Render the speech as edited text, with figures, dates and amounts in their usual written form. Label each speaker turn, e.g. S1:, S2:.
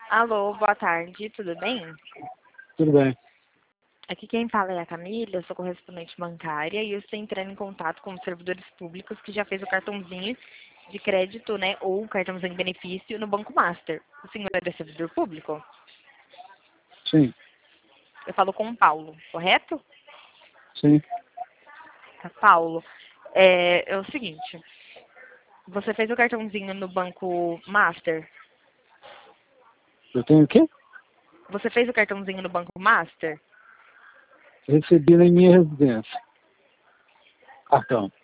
S1: Alô, boa tarde, tudo bem?
S2: Tudo bem.
S1: Aqui quem fala é a Camila, eu sou correspondente bancária e eu estou entrando em contato com os servidores públicos que já fez o cartãozinho de crédito, né, ou o cartãozinho de benefício no Banco Master. O senhor é servidor público?
S2: Sim,
S1: Eu falo com o Paulo, correto?
S2: sim.
S1: Paulo, é o seguinte, você fez o cartãozinho no Banco Master?
S2: Eu tenho o quê?
S1: Você fez o cartãozinho no Banco Master?
S2: Recebi na minha residência. Cartão.